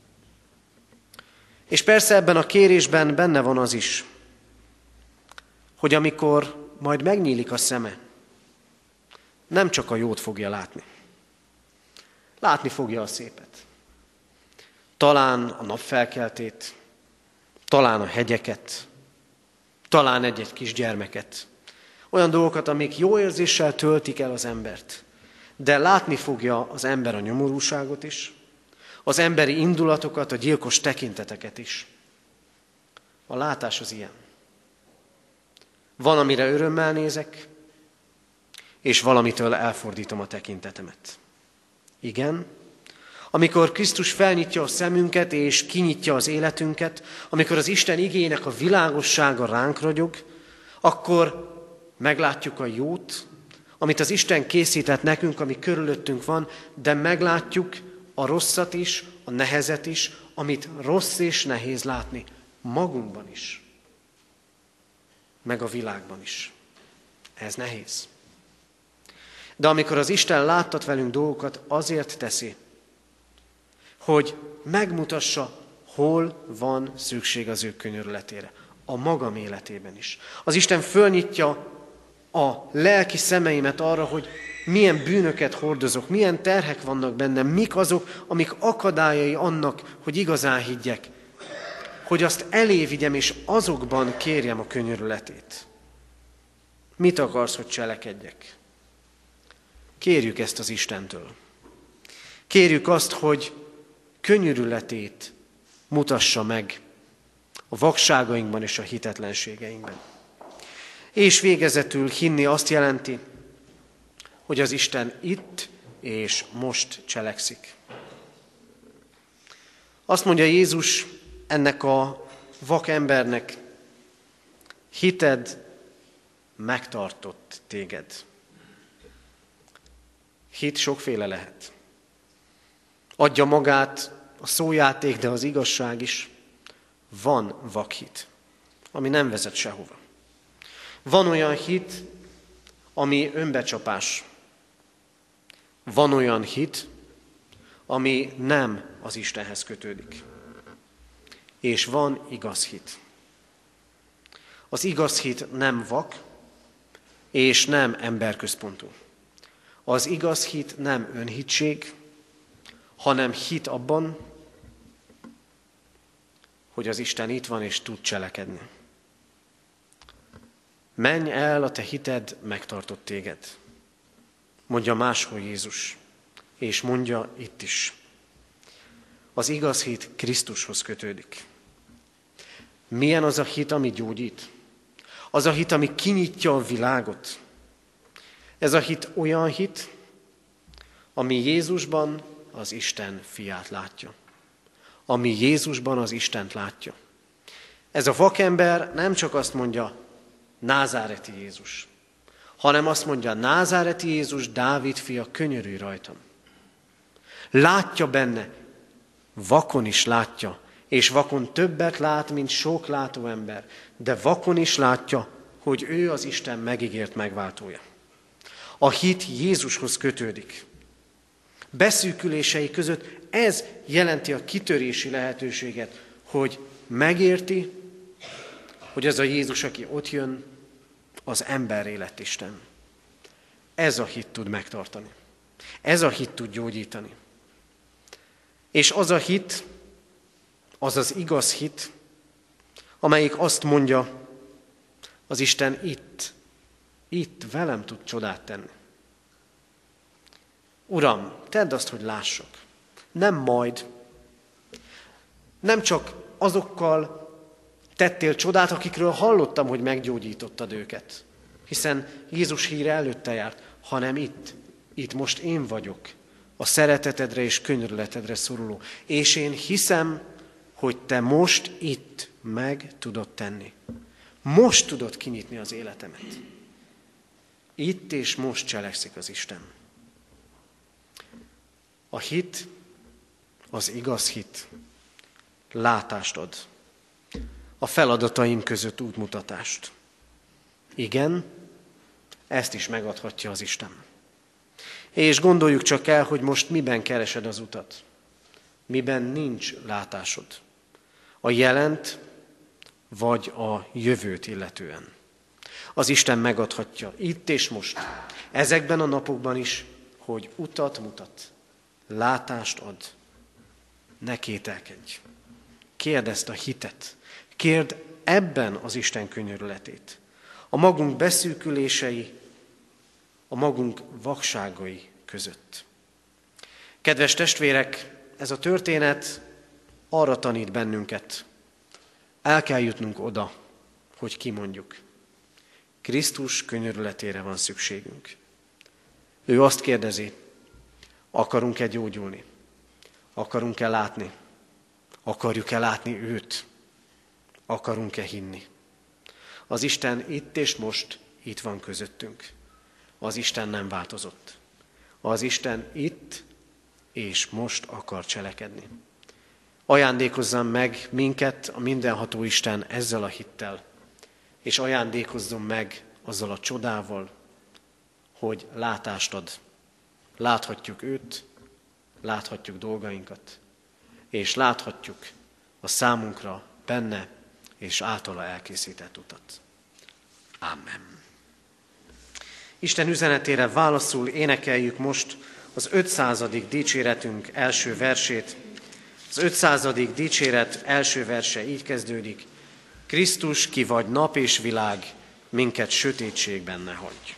És persze ebben a kérésben benne van az is, hogy amikor majd megnyílik a szeme, nem csak a jót fogja látni. Látni fogja a szépet. Talán a napfelkeltét, talán a hegyeket, talán egy-egy kis gyermeket. Olyan dolgokat, amik jó érzéssel töltik el az embert. De látni fogja az ember a nyomorúságot is, az emberi indulatokat, a gyilkos tekinteteket is. A látás az ilyen. Van, amire örömmel nézek, és valamitől elfordítom a tekintetemet. Igen, amikor Krisztus felnyitja a szemünket, és kinyitja az életünket, amikor az Isten igének a világossága ránk ragyog, akkor meglátjuk a jót, amit az Isten készített nekünk, ami körülöttünk van, de meglátjuk a rosszat is, a nehezet is, amit rossz és nehéz látni magunkban is, meg a világban is. Ez nehéz. De amikor az Isten láttat velünk dolgokat, azért teszi, hogy megmutassa, hol van szükség az ő könyörületére. A magam életében is. Az Isten fölnyitja a lelki szemeimet arra, hogy milyen bűnöket hordozok, milyen terhek vannak bennem, mik azok, amik akadályai annak, hogy igazán higgyek. Hogy azt elé vigyem, és azokban kérjem a könyörületét. Mit akarsz, hogy cselekedjek? Kérjük ezt az Istentől. Kérjük azt, hogy könyörületét mutassa meg a vakságainkban és a hitetlenségeinkben. És végezetül hinni azt jelenti, hogy az Isten itt és most cselekszik. Azt mondja Jézus ennek a vak embernek, hited megtartott téged. Hit sokféle lehet. Adja magát a szójáték, de az igazság is. Van vakhit, ami nem vezet sehova. Van olyan hit, ami önbecsapás. Van olyan hit, ami nem az Istenhez kötődik. És van igaz hit. Az igaz hit nem vak, és nem emberközpontú. Az igaz hit nem önhitség, hanem hit abban, hogy az Isten itt van és tud cselekedni. Menj el, a te hited megtartott téged. Mondja máshol Jézus, és mondja itt is. Az igaz hit Krisztushoz kötődik. Milyen az a hit, ami gyógyít? Az a hit, ami kinyitja a világot. Ez a hit olyan hit, ami Jézusban az Isten fiát látja. Ami Jézusban az Istent látja. Ez a vakember nem csak azt mondja, názáreti Jézus, hanem azt mondja, názáreti Jézus, Dávid fia, könyörülj rajtam. Látja benne, vakon is látja, és vakon többet lát, mint sok látó ember, de vakon is látja, hogy ő az Isten megígért megváltója. A hit Jézushoz kötődik. Beszűkülései között ez jelenti a kitörési lehetőséget, hogy megérti, hogy az a Jézus, aki ott jön, az emberré lett Isten. Ez a hit tud megtartani. Ez a hit tud gyógyítani. És az a hit, az az igaz hit, amelyik azt mondja, az Isten itt velem tud csodát tenni. Uram, tedd azt, hogy lássak. Nem majd. Nem csak azokkal tettél csodát, akikről hallottam, hogy meggyógyítottad őket. Hiszen Jézus híre előtte járt, hanem itt most én vagyok, a szeretetedre és könyörületedre szoruló. És én hiszem, hogy te most itt meg tudod tenni. Most tudod kinyitni az életemet. Itt és most cselekszik az Isten. A hit, az igaz hit, látást ad. A feladataim között útmutatást. Igen, ezt is megadhatja az Isten. És gondoljuk csak el, hogy most miben keresed az utat. Miben nincs látásod. A jelent, vagy a jövőt illetően. Az Isten megadhatja itt és most, ezekben a napokban is, hogy utat mutat, látást ad. Ne kételkedj. Kérd ezt a hitet. Kérd ebben az Isten könyörületét. A magunk beszűkülései, a magunk vakságai között. Kedves testvérek, ez a történet arra tanít bennünket. El kell jutnunk oda, hogy kimondjuk. Krisztus könyörületére van szükségünk. Ő azt kérdezi, akarunk-e gyógyulni? Akarunk-e látni? Akarjuk-e látni őt? Akarunk-e hinni? Az Isten itt és most itt van közöttünk. Az Isten nem változott. Az Isten itt és most akar cselekedni. Ajándékozzam meg minket a mindenható Isten ezzel a hittel, és ajándékozzon meg azzal a csodával, hogy látást ad. Láthatjuk őt, láthatjuk dolgainkat, és láthatjuk a számunkra benne és általa elkészített utat. Amen. Isten üzenetére válaszul énekeljük most az 500. dicséretünk első versét. Az 500. dicséret első verse így kezdődik. Krisztus, ki vagy nap és világ, minket sötétségben ne hagyj.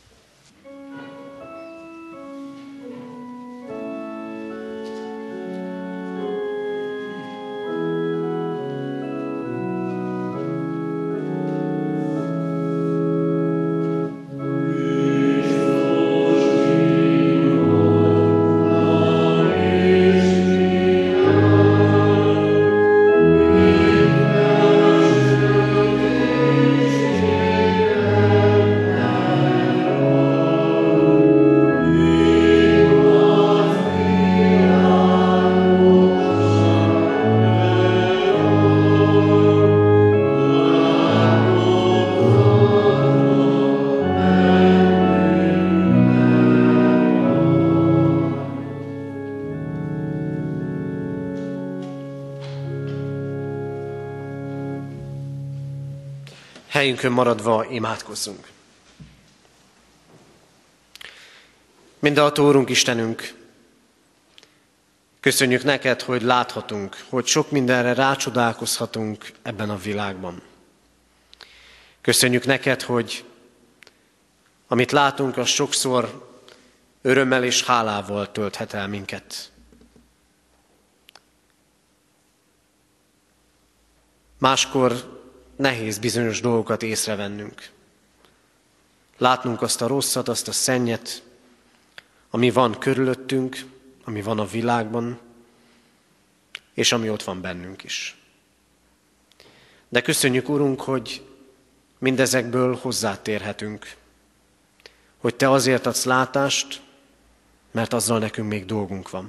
Helyünkön maradva imádkozzunk. Mindenható Úrunk, Istenünk, köszönjük neked, hogy láthatunk, hogy sok mindenre rácsodálkozhatunk ebben a világban. Köszönjük neked, hogy amit látunk, az sokszor örömmel és hálával tölthet el minket. Máskor nehéz bizonyos dolgokat észrevennünk. Látnunk azt a rosszat, azt a szennyet, ami van körülöttünk, ami van a világban, és ami ott van bennünk is. De köszönjük, Urunk, hogy mindezekből hozzátérhetünk, hogy Te azért adsz látást, mert azzal nekünk még dolgunk van.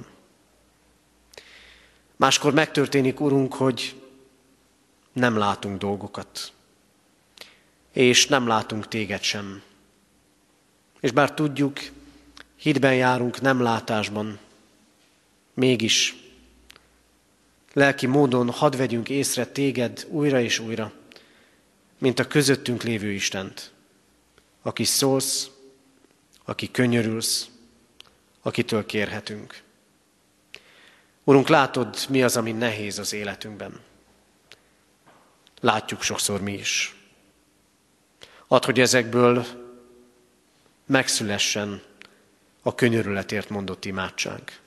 Máskor megtörténik, Urunk, hogy nem látunk dolgokat, és nem látunk Téged sem. És bár tudjuk, hitben járunk, nem látásban, mégis lelki módon hadd vegyünk észre Téged újra és újra, mint a közöttünk lévő Istent, aki szólsz, aki könyörülsz, akitől kérhetünk. Urunk, látod, mi az, ami nehéz az életünkben. Látjuk sokszor mi is. Add, hogy ezekből megszülessen a könyörületért mondott imádság.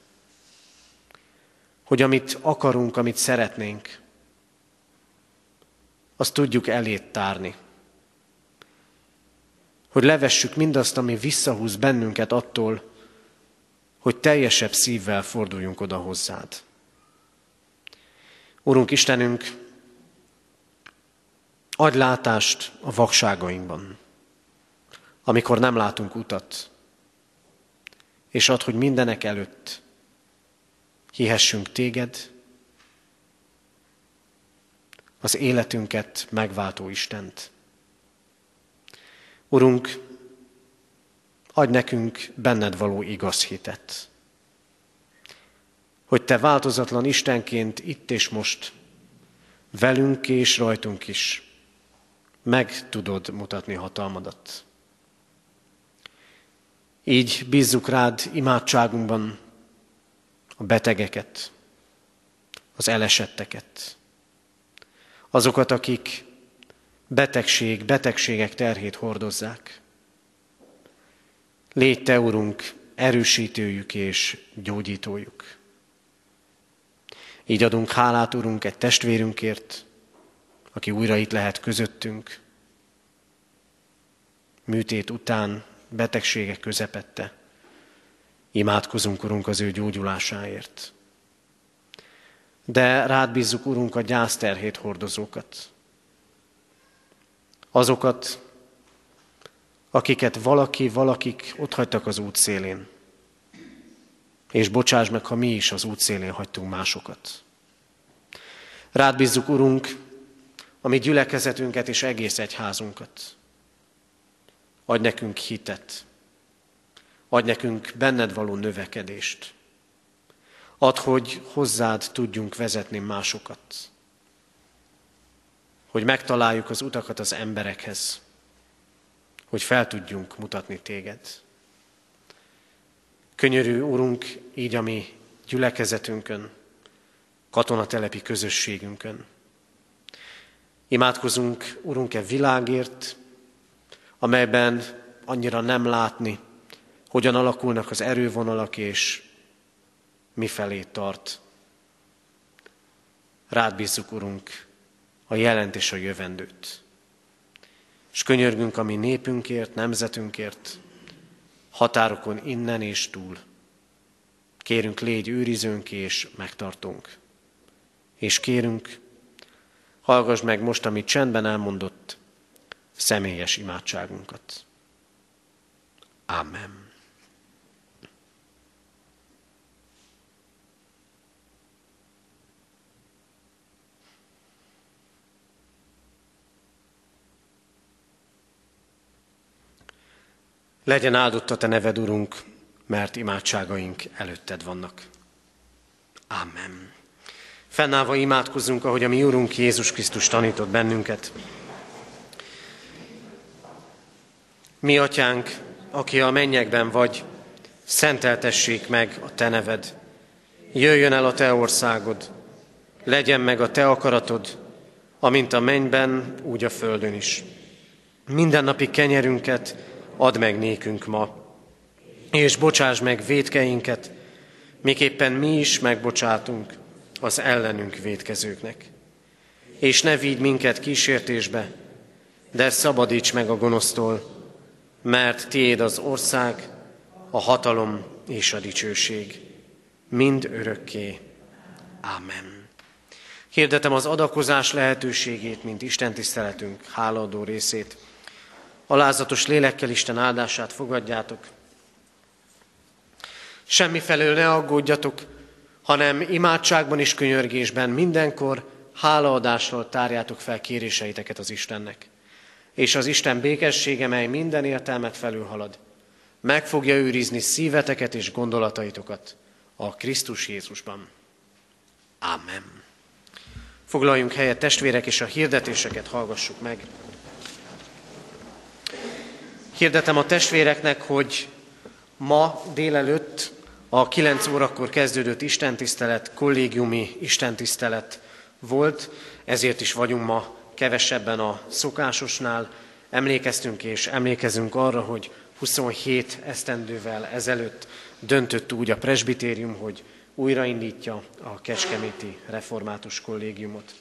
Hogy amit akarunk, amit szeretnénk, azt tudjuk eléd tárni. Hogy levessük mindazt, ami visszahúz bennünket attól, hogy teljesebb szívvel forduljunk oda hozzád. Urunk Istenünk, adj látást a vakságainkban, amikor nem látunk utat, és add, hogy mindenek előtt hihessünk Téged, az életünket megváltó Istent. Urunk, adj nekünk benned való igaz hitet, hogy Te változatlan Istenként itt és most velünk és rajtunk is meg tudod mutatni hatalmadat. Így bízzuk rád imádságunkban a betegeket, az elesetteket, azokat, akik betegségek terhét hordozzák. Légy Te, Urunk, erősítőjük és gyógyítójuk. Így adunk hálát, Urunk, egy testvérünkért, aki újra itt lehet közöttünk, műtét után, betegségek közepette. Imádkozunk, Urunk, az ő gyógyulásáért. De rád bízzuk, Urunk, a gyászterhét hordozókat. Azokat, akiket valakik otthagytak az út szélén. És bocsáss meg, ha mi is az út szélén hagytunk másokat. Rád bízzuk, Urunk, a mi gyülekezetünket és egész egyházunkat. Adj nekünk hitet. Adj nekünk benned való növekedést. Add, hogy hozzád tudjunk vezetni másokat. Hogy megtaláljuk az utakat az emberekhez. Hogy fel tudjunk mutatni Téged. Könyörű, Urunk, így a mi gyülekezetünkön, katonatelepi közösségünkön. Imádkozunk, Urunk, e világért, amelyben annyira nem látni, hogyan alakulnak az erővonalak, és mifelé tart. Rád bízzuk, Urunk, a jelent és a jövendőt. És könyörgünk a mi népünkért, nemzetünkért, határokon innen és túl. Kérünk, légy őrizőnk és megtartunk. És kérünk, hallgass meg most, amit csendben elmondott, személyes imádságunkat. Amen. Legyen áldott a Te neved, Urunk, mert imádságaink előtted vannak. Amen. Fennállva imádkozzunk, ahogy a mi Urunk Jézus Krisztus tanított bennünket. Mi, Atyánk, aki a mennyekben vagy, szenteltessék meg a Te neved. Jöjjön el a Te országod, legyen meg a Te akaratod, amint a mennyben, úgy a földön is. Mindennapi kenyerünket add meg nékünk ma, és bocsáss meg vétkeinket, miképpen mi is megbocsátunk az ellenünk vétkezőknek. És ne vigy minket kísértésbe, de szabadíts meg a gonosztól, mert tiéd az ország, a hatalom és a dicsőség, mind örökké. Ámen. Hirdetem az adakozás lehetőségét, mint Isten tiszteletünk hálaadó részét. Alázatos lélekkel Isten áldását fogadjátok. Semmifelől ne aggódjatok, hanem imádságban és könyörgésben mindenkor hálaadással tárjátok fel kéréseiteket az Istennek. És az Isten békessége, mely minden értelmet felülhalad, meg fogja őrizni szíveteket és gondolataitokat a Krisztus Jézusban. Ámen. Foglaljunk helyet, testvérek, és a hirdetéseket hallgassuk meg. Hirdetem a testvéreknek, hogy ma délelőtt a 9 órakor kezdődött istentisztelet, kollégiumi istentisztelet volt, ezért is vagyunk ma kevesebben a szokásosnál. Emlékeztünk és emlékezünk arra, hogy 27 esztendővel ezelőtt döntött úgy a presbitérium, hogy újraindítja a kecskeméti református kollégiumot.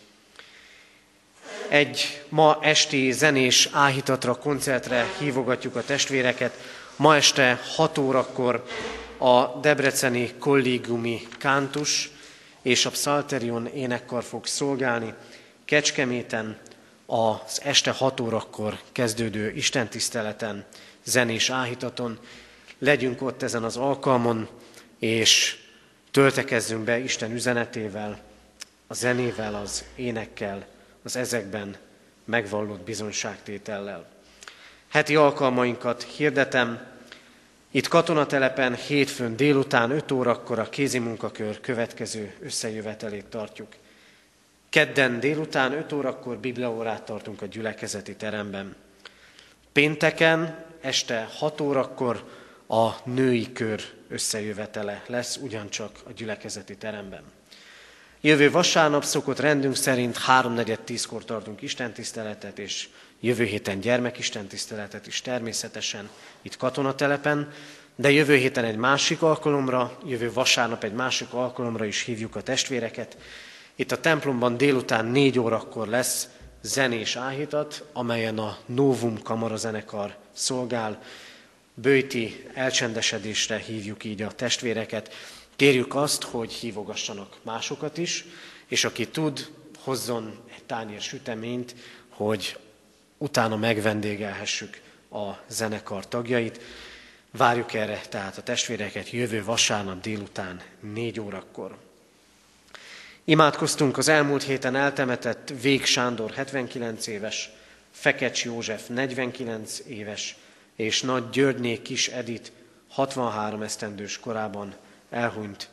Egy ma esti zenés áhítatra, koncertre hívogatjuk a testvéreket. Ma este 6 órakor a debreceni kollégiumi kántus és a pszalterion énekkar fog szolgálni. Kecskeméten az este 6 órakor kezdődő istentiszteleten, zenés áhítaton legyünk ott ezen az alkalmon, és töltekezzünk be Isten üzenetével, a zenével, az énekkel, az ezekben megvallott bizonyságtétellel. Heti alkalmainkat hirdetem. Itt Katonatelepen hétfőn délután 5 órakor a kézimunkakör következő összejövetelét tartjuk. Kedden délután 5 órakor bibliaórát tartunk a gyülekezeti teremben. Pénteken este 6 órakor a női kör összejövetele lesz ugyancsak a gyülekezeti teremben. Jövő vasárnap szokott rendünk szerint 3:45-kor tartunk istentiszteletet, és jövő héten gyermekistentiszteletet is természetesen itt Katonatelepen, de jövő héten egy másik alkalomra, jövő vasárnap egy másik alkalomra is hívjuk a testvéreket. Itt a templomban délután 4 órakor lesz zenés áhítat, amelyen a Novum kamarazenekar szolgál. Böjti elcsendesedésre hívjuk így a testvéreket. Kérjük azt, hogy hívogassanak másokat is, és aki tud, hozzon egy tányér süteményt, hogy utána megvendégelhessük a zenekar tagjait. Várjuk erre tehát a testvéreket jövő vasárnap délután 4 órakor. Imádkoztunk az elmúlt héten eltemetett Vég Sándor 79 éves, Fekecs József 49 éves, és Nagy Györgyné Kis Edith 63 esztendős korában elhunyt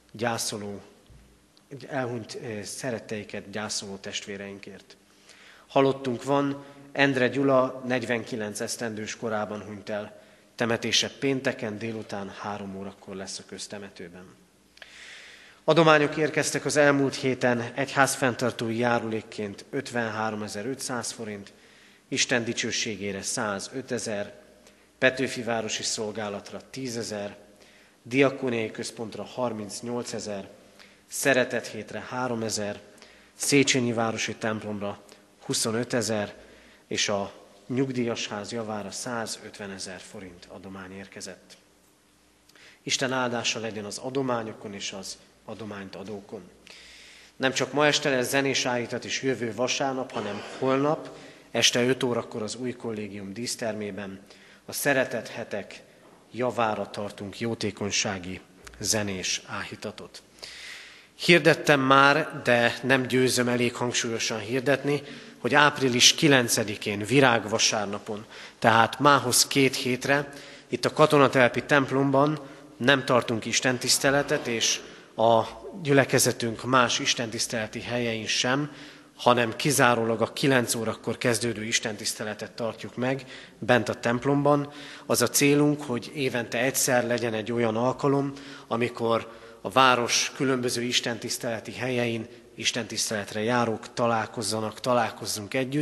szeretteiket gyászoló testvéreinkért. Halottunk van, Endre Gyula 49 esztendős korában hunyt el, temetése pénteken délután 3 órakor lesz a köztemetőben. Adományok érkeztek az elmúlt héten egyházfenntartói járulékként 53.500 forint, Isten dicsőségére 105 000, Petőfi városi szolgálatra 10 000, diakóniai központra 38 000, Szeretet hétre 3 000, Széchenyi városi templomra 25 000, és a nyugdíjas ház javára 150 000 forint adomány érkezett. Isten áldása legyen az adományokon és az adományt adókon. Nem csak ma este lesz zenés áhítat is jövő vasárnap, hanem holnap, este 5 órakor az új kollégium dísztermében a Szeretet hetek javára tartunk jótékonysági zenés áhítatot. Hirdettem már, de nem győzöm elég hangsúlyosan hirdetni, hogy április 9-én, virágvasárnapon, tehát mához 2 hétre, itt a Katonatelepi templomban nem tartunk istentiszteletet, és a gyülekezetünk más istentiszteleti helyein sem, hanem kizárólag a 9 órakor kezdődő istentiszteletet tartjuk meg bent a templomban. Az a célunk, hogy évente egyszer legyen egy olyan alkalom, amikor a város különböző istentiszteleti helyein istentiszteletre járók találkozzunk együtt,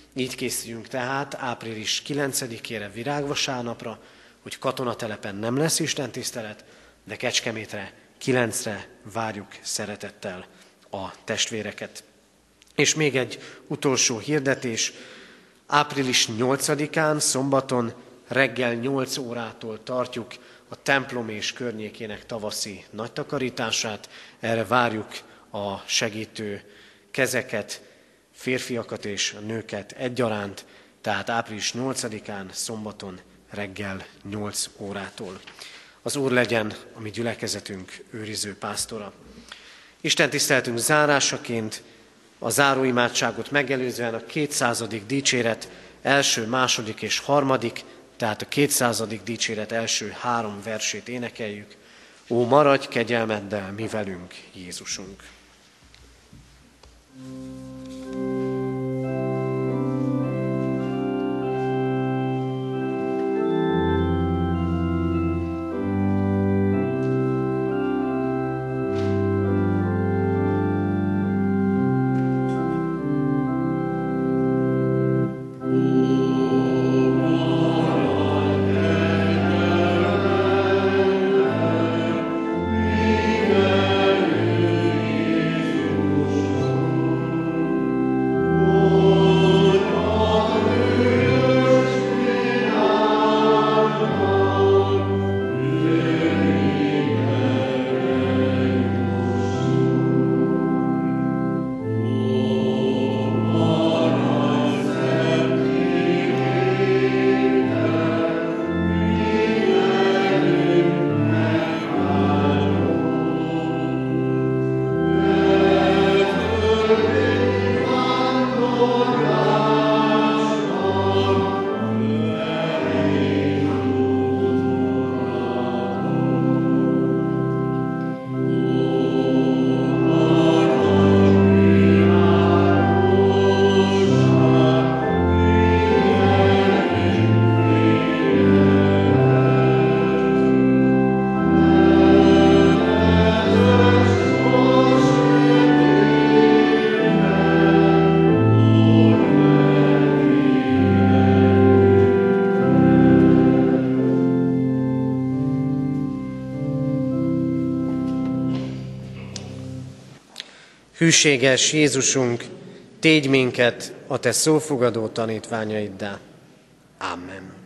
Így készüljünk tehát április 9-ére, virágvasárnapra, hogy Katonatelepen nem lesz istentisztelet, de Kecskemétre 9-re várjuk szeretettel a testvéreket. És még egy utolsó hirdetés. Április 8-án, szombaton reggel 8 órától tartjuk a templom és környékének tavaszi nagytakarítását. Erre várjuk a segítő kezeket, férfiakat és nőket egyaránt, tehát április 8-án, szombaton reggel 8 órától. Az Úr legyen a mi gyülekezetünk őriző pásztora. Isten tiszteletünk zárásaként a záróimádságot megelőzően a 200. dicséret első, második és harmadik, tehát a 200. dicséret első 3 versét énekeljük. Ó, maradj kegyelmeddel mi velünk, Jézusunk! Hűséges Jézusunk, tégy minket a Te szófogadó tanítványaiddá. Amen.